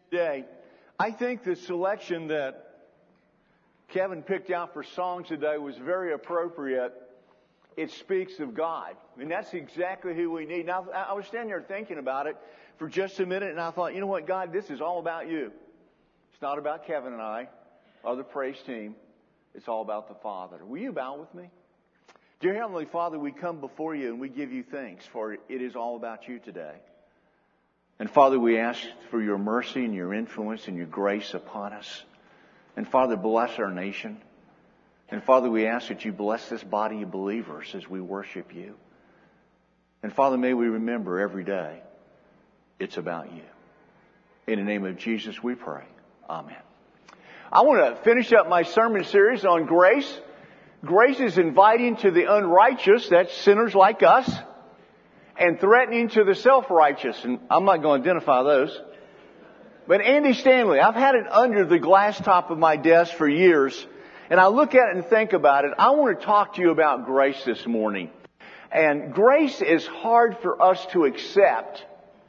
today. I think the selection that Kevin picked out for song today was very appropriate. It speaks of God. And that's exactly who we need. Now, I was standing there thinking about it for just a minute, and I thought, you know what, God, this is all about you. It's not about Kevin and I or the praise team. It's all about the Father. Will you bow with me? Dear Heavenly Father, we come before you and we give you thanks, for it is all about you today. And Father, we ask for your mercy and your influence and your grace upon us. And Father, bless our nation. And Father, we ask that you bless this body of believers as we worship you. And Father, may we remember every day it's about you. In the name of Jesus we pray. Amen. I want to finish up my sermon series on grace. Grace is inviting to the unrighteous, that's sinners like us, and threatening to the self-righteous. And I'm not going to identify those. But Andy Stanley, I've had it under the glass top of my desk for years. And I look at it and think about it. I want to talk to you about grace this morning. And grace is hard for us to accept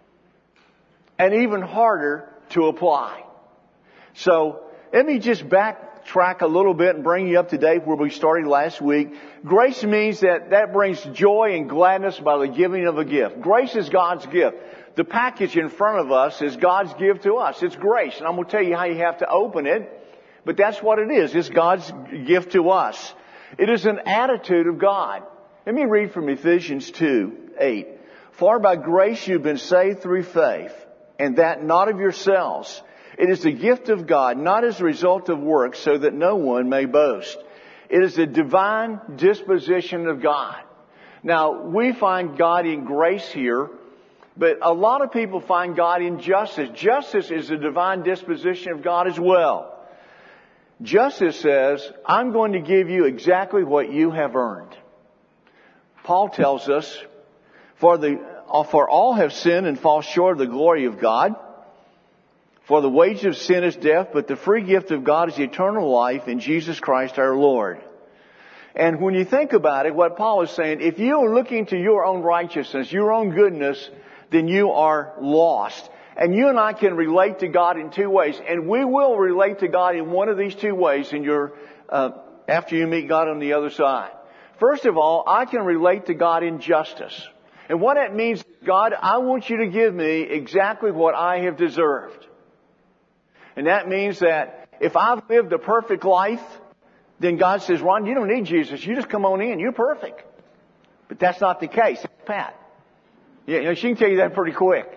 and even harder to apply. So let me just backtrack a little bit and bring you up to date where we started last week. Grace means that brings joy and gladness by the giving of a gift. Grace is God's gift. The package in front of us is God's gift to us. It's grace. And I'm going to tell you how you have to open it. But that's what it is. It's God's gift to us. It is an attitude of God. Let me read from Ephesians 2:8. For by grace you've been saved through faith, and that not of yourselves. It is the gift of God, not as a result of works, so that no one may boast. It is the divine disposition of God. Now, we find God in grace here, but a lot of people find God in justice. Justice is the divine disposition of God as well. Justice says, I'm going to give you exactly what you have earned. Paul tells us, for all have sinned and fall short of the glory of God. For the wage of sin is death, but the free gift of God is eternal life in Jesus Christ our Lord. And when you think about it, what Paul is saying, if you are looking to your own righteousness, your own goodness, then you are lost. And you and I can relate to God in two ways. And we will relate to God in one of these two ways after you meet God on the other side. First of all, I can relate to God in justice. And what that means, God, I want you to give me exactly what I have deserved. And that means that if I've lived a perfect life, then God says, Ron, you don't need Jesus. You just come on in. You're perfect. But that's not the case. Pat. Yeah, she can tell you that pretty quick.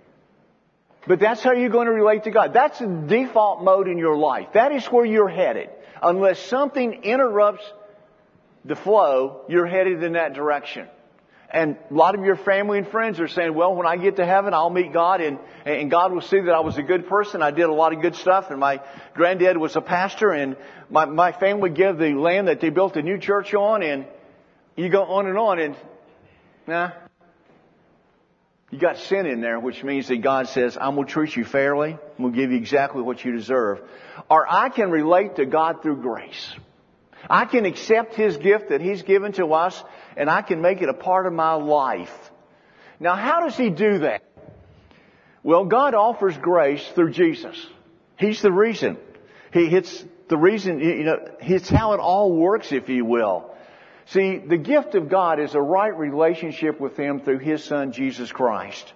But that's how you're going to relate to God. That's the default mode in your life. That is where you're headed. Unless something interrupts the flow, you're headed in that direction. And a lot of your family and friends are saying, well, when I get to heaven, I'll meet God and God will see that I was a good person. I did a lot of good stuff, and my granddad was a pastor, and my family gave the land that they built a new church on, and you go on, and you got sin in there, which means that God says, I'm going to treat you fairly. I'm going to give you exactly what you deserve. Or I can relate to God through grace. I can accept His gift that He's given to us, and I can make it a part of my life. Now, how does He do that? Well, God offers grace through Jesus. He's the reason. It's the reason, it's how it all works, if you will. See, the gift of God is a right relationship with Him through His Son, Jesus Christ.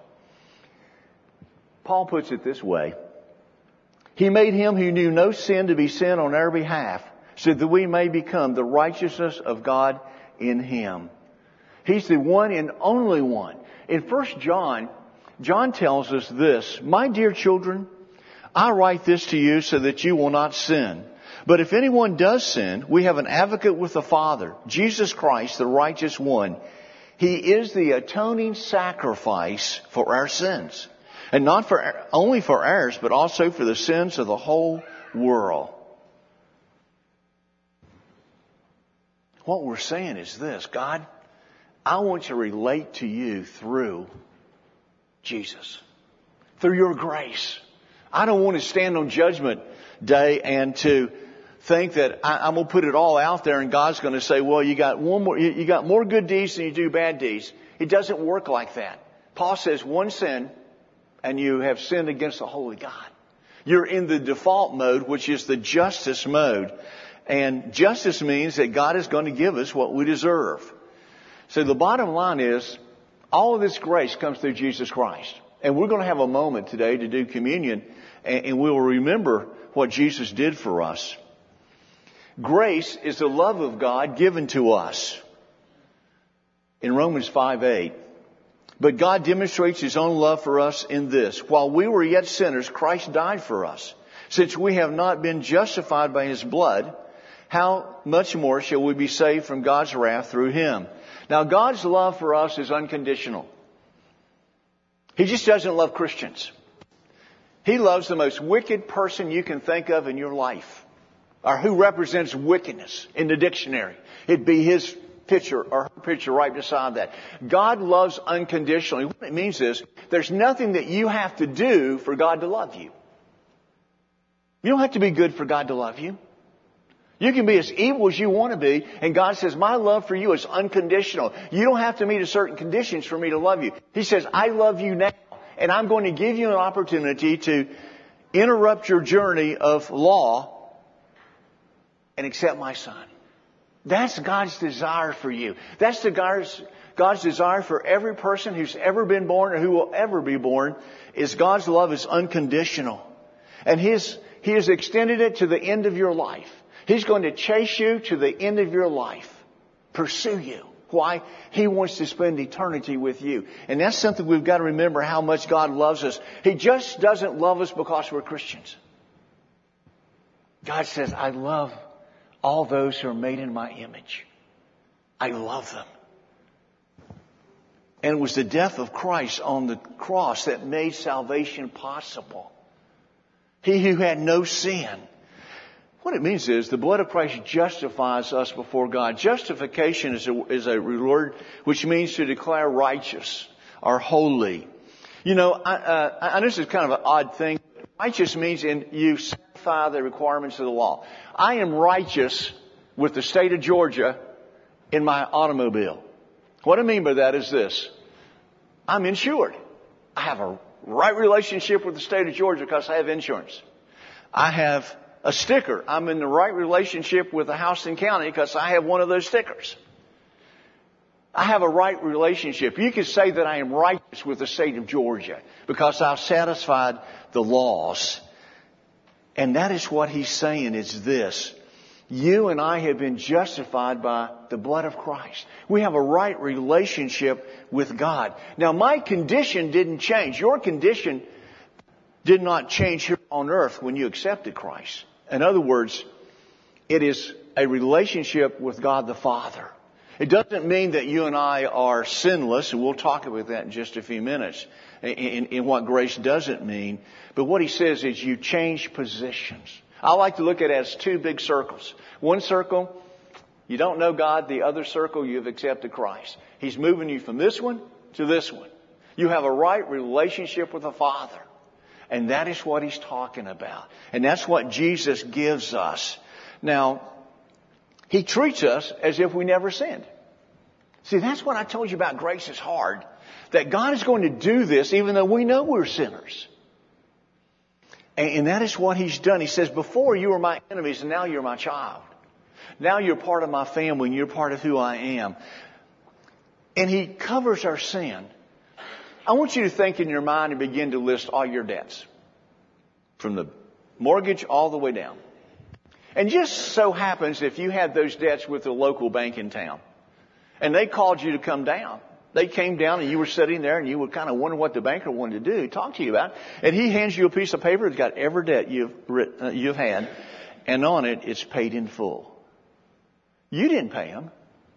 Paul puts it this way. He made Him who knew no sin to be sin on our behalf, so that we may become the righteousness of God in Him. He's the one and only one. In 1 John, John tells us this, my dear children, I write this to you so that you will not sin. But if anyone does sin, we have an advocate with the Father, Jesus Christ, the righteous one. He is the atoning sacrifice for our sins. And not only for ours, but also for the sins of the whole world. What we're saying is this, God, I want to relate to you through Jesus, through your grace. I don't want to stand on Judgment Day and to think that I'm going to put it all out there and God's going to say, well, you got more good deeds than you do bad deeds. It doesn't work like that. Paul says one sin and you have sinned against the holy God. You're in the default mode, which is the justice mode. And justice means that God is going to give us what we deserve. So the bottom line is, all of this grace comes through Jesus Christ. And we're going to have a moment today to do communion, and we will remember what Jesus did for us. Grace is the love of God given to us. In Romans 5:8. But God demonstrates His own love for us in this: while we were yet sinners, Christ died for us. Since we have not been justified by His blood, how much more shall we be saved from God's wrath through Him? Now, God's love for us is unconditional. He just doesn't love Christians. He loves the most wicked person you can think of in your life, or who represents wickedness in the dictionary. It'd be his picture or her picture right beside that. God loves unconditionally. What it means is, there's nothing that you have to do for God to love you. You don't have to be good for God to love you. You can be as evil as you want to be, and God says, my love for you is unconditional. You don't have to meet a certain conditions for me to love you. He says, I love you now, and I'm going to give you an opportunity to interrupt your journey of law and accept my Son. That's God's desire for you. That's God's desire for every person who's ever been born or who will ever be born, is God's love is unconditional. And He has extended it to the end of your life. He's going to chase you to the end of your life. Pursue you. Why? He wants to spend eternity with you. And that's something we've got to remember, how much God loves us. He just doesn't love us because we're Christians. God says, I love all those who are made in my image. I love them. And it was the death of Christ on the cross that made salvation possible. He who had no sin. What it means is, the blood of Christ justifies us before God. Justification is a word which means to declare righteous or holy. You know, I know this is kind of an odd thing. Righteous means you satisfy the requirements of the law. I am righteous with the state of Georgia in my automobile. What I mean by that is this: I'm insured. I have a right relationship with the state of Georgia because I have insurance. I have a sticker. I'm in the right relationship with the Houston County because I have one of those stickers. I have a right relationship. You could say that I am righteous with the state of Georgia because I've satisfied the laws. And that is what He's saying is this: you and I have been justified by the blood of Christ. We have a right relationship with God. Now, my condition didn't change. Your condition did not change here on earth when you accepted Christ. In other words, it is a relationship with God the Father. It doesn't mean that you and I are sinless, and we'll talk about that in just a few minutes, in what grace doesn't mean. But what he says is you change positions. I like to look at it as two big circles. One circle, you don't know God. The other circle, you've accepted Christ. He's moving you from this one to this one. You have a right relationship with the Father. And that is what he's talking about. And that's what Jesus gives us. Now, He treats us as if we never sinned. See, that's what I told you about grace is hard. That God is going to do this even though we know we're sinners. And that is what He's done. He says, before you were my enemies and now you're my child. Now you're part of my family and you're part of who I am. And He covers our sin. I want you to think in your mind and begin to list all your debts. From the mortgage all the way down. And just so happens if you had those debts with the local bank in town, and they called you to come down. They came down and you were sitting there and you were kind of wondering what the banker wanted to do, talk to you about. And he hands you a piece of paper that's got every debt you've had, and on it it's paid in full. You didn't pay them.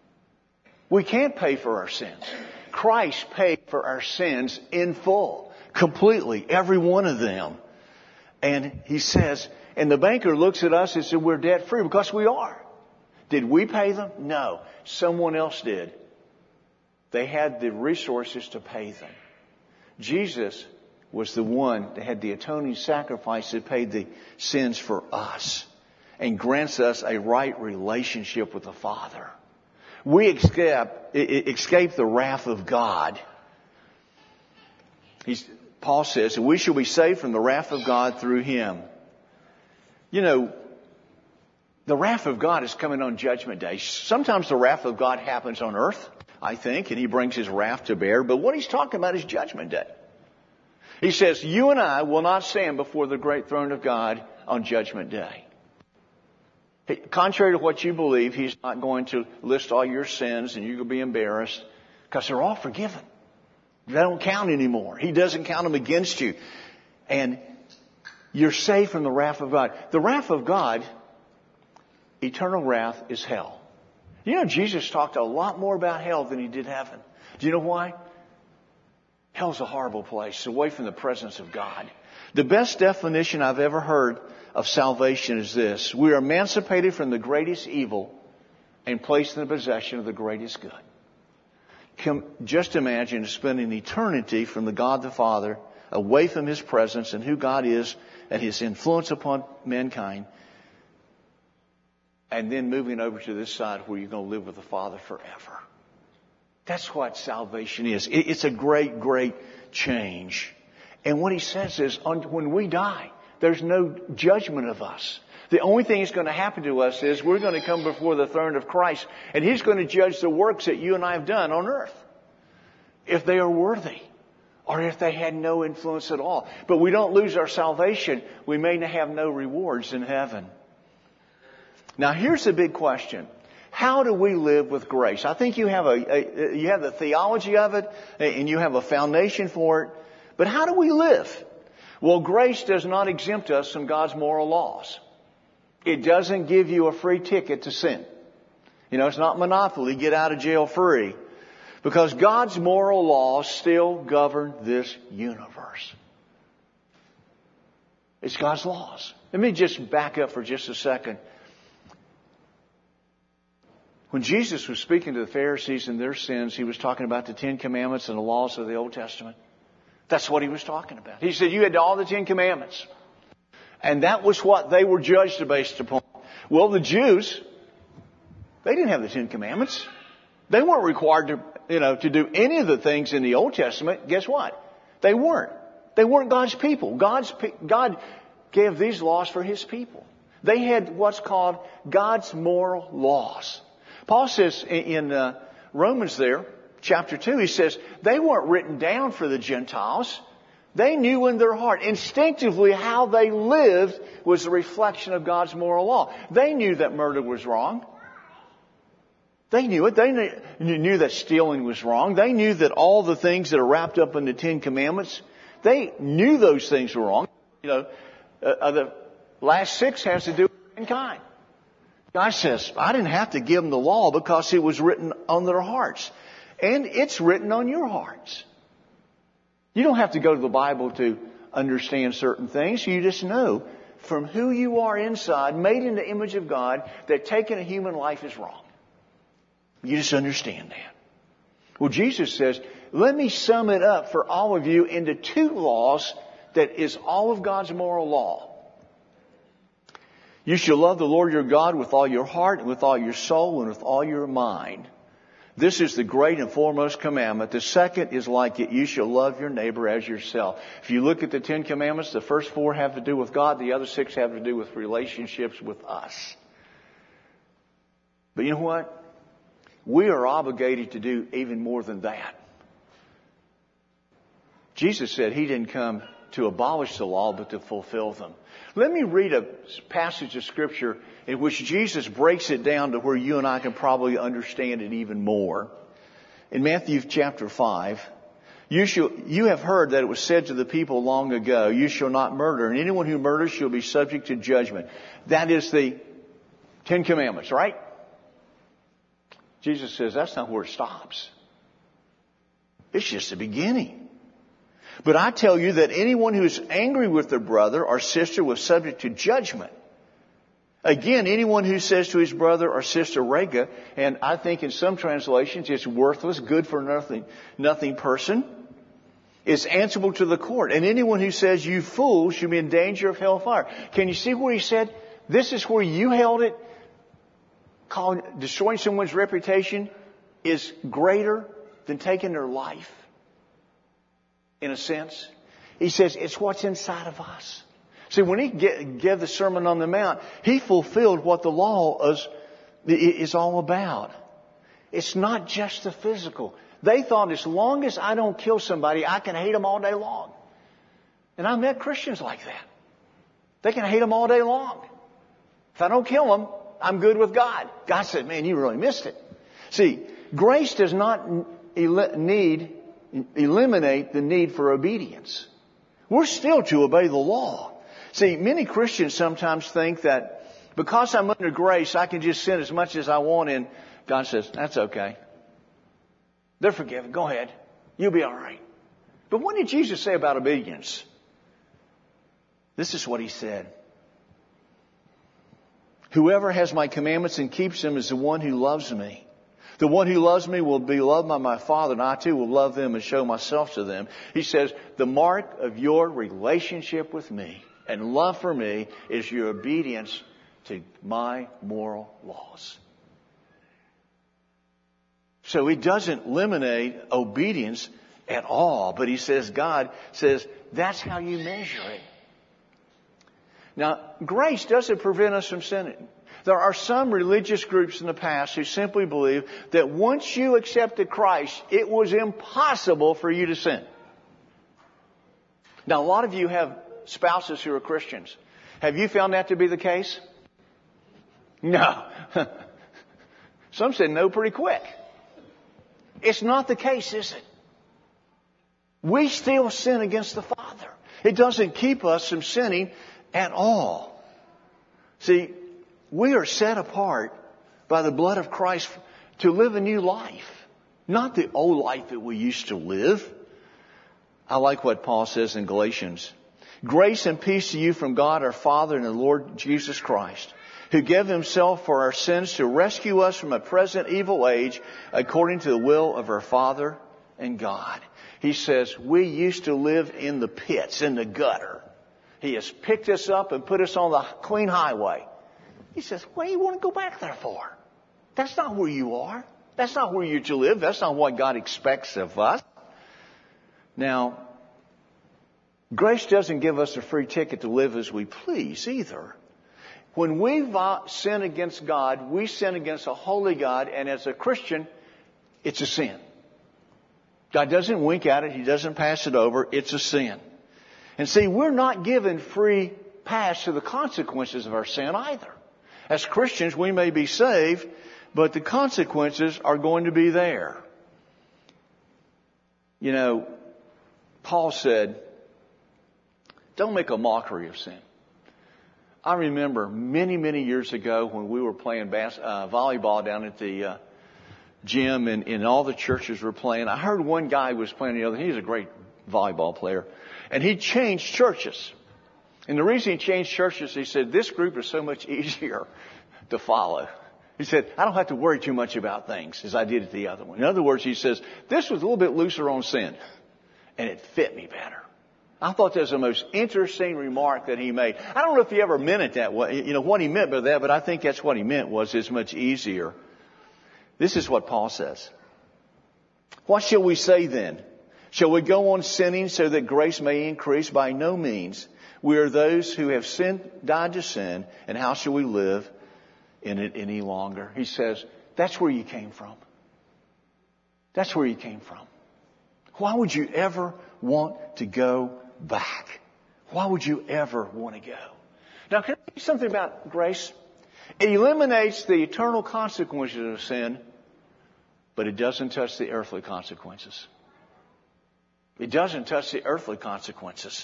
We can't pay for our sins. Christ paid for our sins in full, completely, every one of them. And he says, and the banker looks at us and says, we're debt free, because we are. Did we pay them? No. Someone else did. They had the resources to pay them. Jesus was the one that had the atoning sacrifice that paid the sins for us and grants us a right relationship with the Father. We escape the wrath of God. Paul says that we shall be saved from the wrath of God through Him. You know, the wrath of God is coming on Judgment Day. Sometimes the wrath of God happens on earth, I think, and He brings His wrath to bear. But what He's talking about is Judgment Day. He says, you and I will not stand before the great throne of God on Judgment Day. Contrary to what you believe, He's not going to list all your sins and you're going to be embarrassed because they're all forgiven. They don't count anymore. He doesn't count them against you. And you're saved from the wrath of God. The wrath of God, eternal wrath, is hell. You know, Jesus talked a lot more about hell than He did heaven. Do you know why? Hell's a horrible place, away from the presence of God. The best definition I've ever heard of salvation is this: we are emancipated from the greatest evil and placed in the possession of the greatest good. Just imagine spending eternity from the God the Father, away from His presence and who God is and His influence upon mankind, and then moving over to this side where you're going to live with the Father forever. That's what salvation is. It's a great, great change. And what He says is, when we die, there's no judgment of us. The only thing that's going to happen to us is we're going to come before the throne of Christ, and He's going to judge the works that you and I have done on earth, if they are worthy or if they had no influence at all. But we don't lose our salvation. We may have no rewards in heaven. Now, here's the big question. How do we live with grace? I think you have you have the theology of it and you have a foundation for it. But how do we live? Well, grace does not exempt us from God's moral laws. It doesn't give you a free ticket to sin. You know, it's not Monopoly, get out of jail free. Because God's moral laws still govern this universe. It's God's laws. Let me just back up for just a second. When Jesus was speaking to the Pharisees and their sins, He was talking about the 10 Commandments and the laws of the Old Testament. That's what He was talking about. He said, you had all the 10 Commandments. And that was what they were judged based upon. Well, the Jews, they didn't have the 10 Commandments. They weren't required to do any of the things in the Old Testament. Guess what? They weren't. They weren't God's people. God gave these laws for His people. They had what's called God's moral laws. Paul says in Romans there, chapter 2, he says, they weren't written down for the Gentiles. They knew in their heart, instinctively, how they lived was a reflection of God's moral law. They knew that murder was wrong. They knew it. They knew that stealing was wrong. They knew that all the things that are wrapped up in the 10 Commandments, they knew those things were wrong. The last 6 has to do with mankind. God says, I didn't have to give them the law because it was written on their hearts. And it's written on your hearts. You don't have to go to the Bible to understand certain things. You just know from who you are inside, made in the image of God, that taking a human life is wrong. You just understand that. Well, Jesus says, let me sum it up for all of you into 2 laws that is all of God's moral law. You shall love the Lord your God with all your heart and with all your soul and with all your mind. This is the great and foremost commandment. The second is like it. You shall love your neighbor as yourself. If you look at the 10 Commandments, the first 4 have to do with God. The other 6 have to do with relationships with us. But you know what? We are obligated to do even more than that. Jesus said He didn't come to abolish the law, but to fulfill them. Let me read a passage of Scripture in which Jesus breaks it down to where you and I can probably understand it even more. In Matthew chapter 5, you have heard that it was said to the people long ago, you shall not murder, and anyone who murders shall be subject to judgment. That is the 10 Commandments, right? Jesus says that's not where it stops. It's just the beginning. But I tell you that anyone who is angry with their brother or sister was subject to judgment. Again, anyone who says to his brother or sister, Rega, and I think in some translations it's worthless, good for nothing person, is answerable to the court. And anyone who says, you fool, should be in danger of hellfire. Can you see where he said, this is where you held it? Destroying someone's reputation is greater than taking their life. In a sense, He says it's what's inside of us. See, when he gave the Sermon on the Mount, he fulfilled what the law is all about. It's not just the physical. They thought as long as I don't kill somebody, I can hate them all day long. And I met Christians like that. They can hate them all day long. If I don't kill them, I'm good with God. God said, man, you really missed it. See, grace does not eliminate the need for obedience. We're still to obey the law. See, many Christians sometimes think that because I'm under grace, I can just sin as much as I want, and God says, that's okay. They're forgiven. Go ahead. You'll be all right. But what did Jesus say about obedience? This is what he said. Whoever has my commandments and keeps them is the one who loves me. The one who loves me will be loved by my Father, and I too will love them and show myself to them. He says, the mark of your relationship with me and love for me is your obedience to my moral laws. So he doesn't eliminate obedience at all, but he says, God says, that's how you measure it. Now, grace doesn't prevent us from sinning. There are some religious groups in the past who simply believe that once you accepted Christ, it was impossible for you to sin. Now, a lot of you have spouses who are Christians. Have you found that to be the case? No. Some said no pretty quick. It's not the case, is it? We still sin against the Father. It doesn't keep us from sinning at all. See, we are set apart by the blood of Christ to live a new life. Not the old life that we used to live. I like what Paul says in Galatians. Grace and peace to you from God our Father and the Lord Jesus Christ, who gave himself for our sins to rescue us from a present evil age according to the will of our Father and God. He says, we used to live in the pits, in the gutter. He has picked us up and put us on the clean highway. He says, what do you want to go back there for? That's not where you are. That's not where you're to live. That's not what God expects of us. Now, grace doesn't give us a free ticket to live as we please either. When we sin against God, we sin against a holy God, and as a Christian, it's a sin. God doesn't wink at it. He doesn't pass it over. It's a sin. And see, we're not given free pass to the consequences of our sin either. As Christians, we may be saved, but the consequences are going to be there. You know, Paul said, don't make a mockery of sin. I remember many, many years ago when we were playing volleyball down at the gym and all the churches were playing. I heard one guy was playing the other. He's a great volleyball player. And he changed churches. And the reason he changed churches, he said, this group is so much easier to follow. He said, I don't have to worry too much about things as I did at the other one. In other words, he says, this was a little bit looser on sin. And it fit me better. I thought that was the most interesting remark that he made. I don't know if he ever meant it that way, you know, what he meant by that, but I think that's what he meant was it's much easier. This is what Paul says. What shall we say then? Shall we go on sinning so that grace may increase? By no means. We are those who have died to sin, and how shall we live in it any longer? He says, that's where you came from. That's where you came from. Why would you ever want to go back? Why would you ever want to go? Now, can I tell you something about grace? It eliminates the eternal consequences of sin, but it doesn't touch the earthly consequences. It doesn't touch the earthly consequences.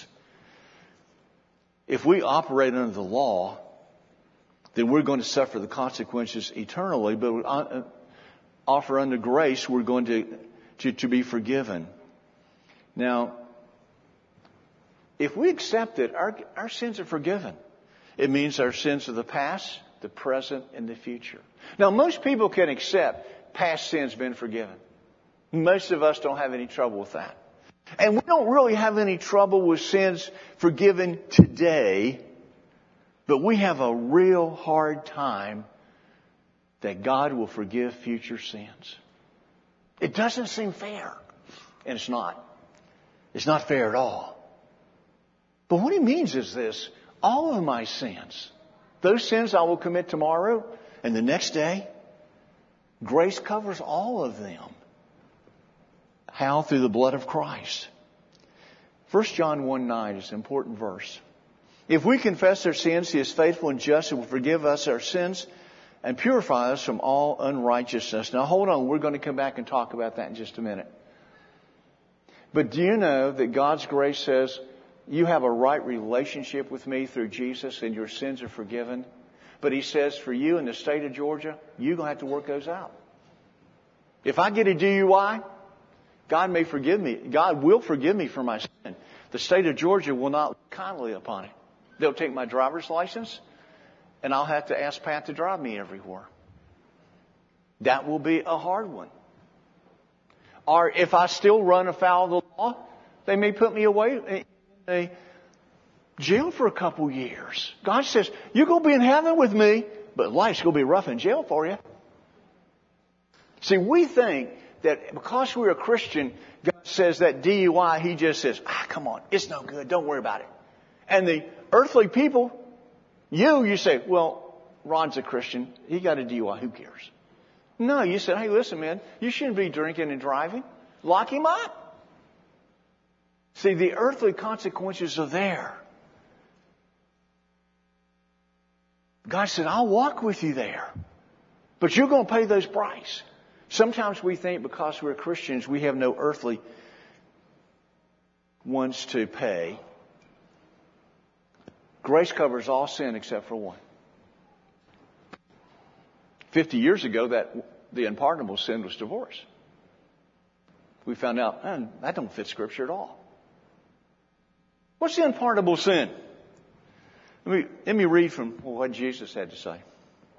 If we operate under the law, then we're going to suffer the consequences eternally, but offer under grace, we're going to be forgiven. Now, if we accept it, our sins are forgiven. It means our sins of the past, the present, and the future. Now, most people can accept past sins been forgiven. Most of us don't have any trouble with that. And we don't really have any trouble with sins forgiven today, but we have a real hard time that God will forgive future sins. It doesn't seem fair. And it's not. It's not fair at all. But what he means is this: all of my sins, those sins I will commit tomorrow and the next day, grace covers all of them. How? Through the blood of Christ. 1 John 1:9 is an important verse. If we confess our sins, He is faithful and just and will forgive us our sins and purify us from all unrighteousness. Now hold on, we're going to come back and talk about that in just a minute. But do you know that God's grace says you have a right relationship with me through Jesus and your sins are forgiven? But He says for you in the state of Georgia, you're going to have to work those out. If I get a DUI, God may forgive me. God will forgive me for my sin. The state of Georgia will not look kindly upon it. They'll take my driver's license, and I'll have to ask Pat to drive me everywhere. That will be a hard one. Or if I still run afoul of the law, they may put me away in a jail for a couple years. God says, you're going to be in heaven with me, but life's going to be rough in jail for you. See, we think that because we're a Christian, God says that DUI, He just says, come on, it's no good, don't worry about it. And the earthly people, you say, well, Ron's a Christian, he got a DUI, who cares? No, you said, hey, listen, man, you shouldn't be drinking and driving. Lock him up. See, the earthly consequences are there. God said, I'll walk with you there. But you're going to pay those price. Sometimes we think because we're Christians, we have no earthly ones to pay. Grace covers all sin except for one. 50 years ago, the unpardonable sin was divorce. We found out, that don't fit Scripture at all. What's the unpardonable sin? Let me read from what Jesus had to say.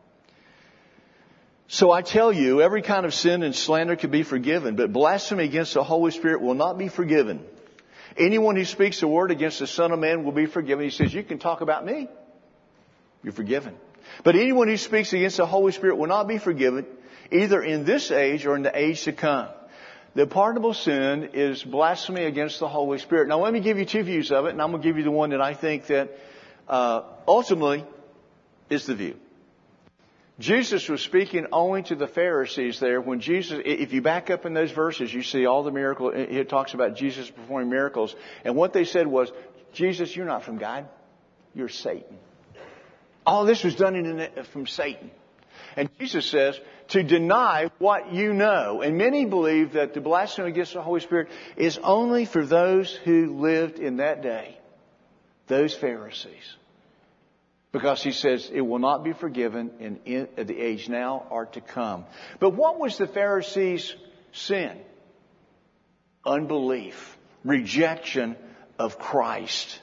So I tell you, every kind of sin and slander can be forgiven, but blasphemy against the Holy Spirit will not be forgiven. Anyone who speaks a word against the Son of Man will be forgiven. He says, you can talk about me. You're forgiven. But anyone who speaks against the Holy Spirit will not be forgiven, either in this age or in the age to come. The pardonable sin is blasphemy against the Holy Spirit. Now let me give you two views of it, and I'm going to give you the one that I think that ultimately is the view. Jesus was speaking only to the Pharisees there when Jesus, if you back up in those verses, you see all the miracles. It talks about Jesus performing miracles. And what they said was, Jesus, you're not from God. You're Satan. All this was done from Satan. And Jesus says, to deny what you know. And many believe that the blasphemy against the Holy Spirit is only for those who lived in that day. Those Pharisees. Because He says it will not be forgiven in the age now or to come. But what was the Pharisees' sin? Unbelief. Rejection of Christ.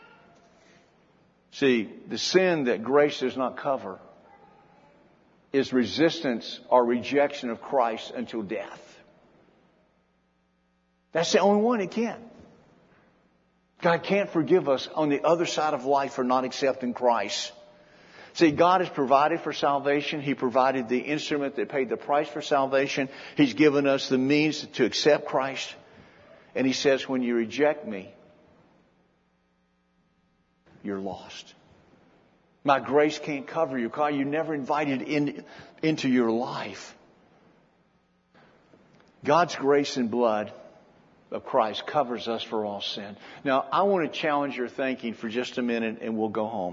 See, the sin that grace does not cover is resistance or rejection of Christ until death. That's the only one it can. God can't forgive us on the other side of life for not accepting Christ. See, God has provided for salvation. He provided the instrument that paid the price for salvation. He's given us the means to accept Christ. And He says, when you reject me, you're lost. My grace can't cover you because you never invited into your life. God's grace and blood of Christ covers us for all sin. Now, I want to challenge your thinking for just a minute and we'll go home.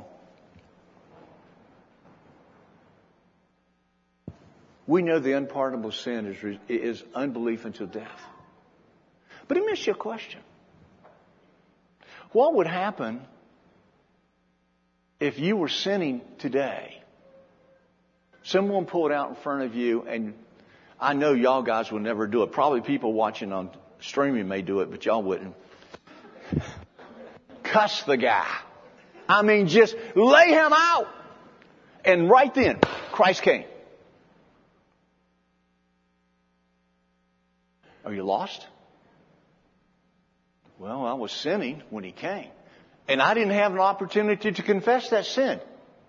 We know the unpardonable sin is unbelief until death. But let me ask you a question. What would happen if you were sinning today? Someone pulled out in front of you, and I know y'all guys will never do it. Probably people watching on streaming may do it, but y'all wouldn't. Cuss the guy. I mean, just lay him out. And right then, Christ came. Are you lost? Well, I was sinning when He came. And I didn't have an opportunity to confess that sin.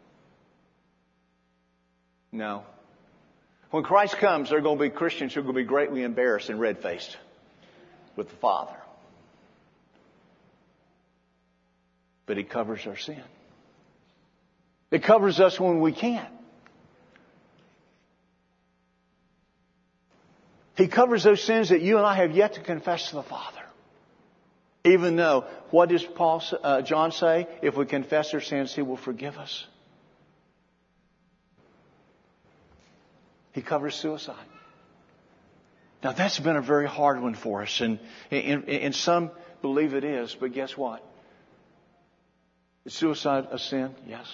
No. When Christ comes, there are going to be Christians who are going to be greatly embarrassed and red-faced with the Father. But it covers our sin. It covers us when we can't. He covers those sins that you and I have yet to confess to the Father. Even though, what does John say? If we confess our sins, He will forgive us. He covers suicide. Now that's been a very hard one for us, and some believe it is, but guess what? Is suicide a sin? Yes.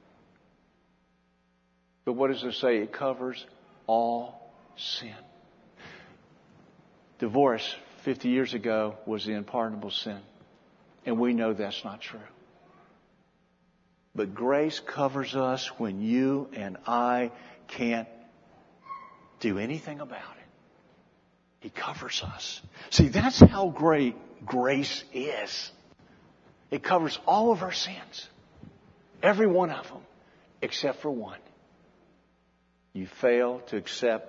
But what does it say? It covers all sin. Divorce 50 years ago was the unpardonable sin. And we know that's not true. But grace covers us when you and I can't do anything about it. He covers us. See, that's how great grace is. It covers all of our sins. Every one of them. Except for one. You fail to accept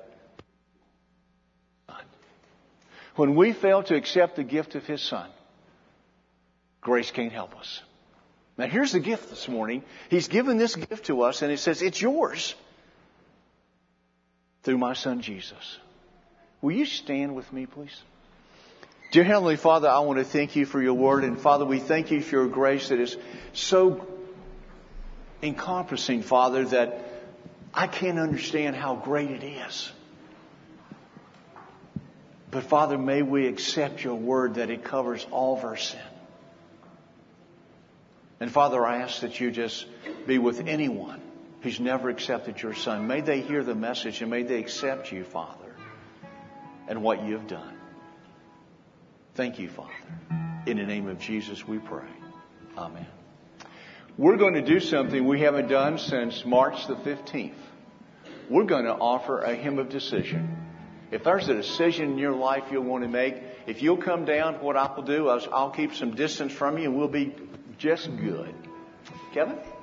God. When we fail to accept the gift of His Son, grace can't help us. Now here's the gift this morning. He's given this gift to us and He says, it's yours. Through my Son Jesus. Will you stand with me, please? Dear Heavenly Father, I want to thank You for Your Word. And Father, we thank You for Your grace that is so encompassing, Father, that I can't understand how great it is. But Father, may we accept Your Word that it covers all of our sin. And Father, I ask that You just be with anyone who's never accepted Your Son. May they hear the message and may they accept You, Father, and what You have done. Thank You, Father. In the name of Jesus we pray. Amen. We're going to do something we haven't done since March the 15th. We're going to offer a hymn of decision. If there's a decision in your life you'll want to make, if you'll come down, what I will do is I'll keep some distance from you and we'll be just good. Kevin?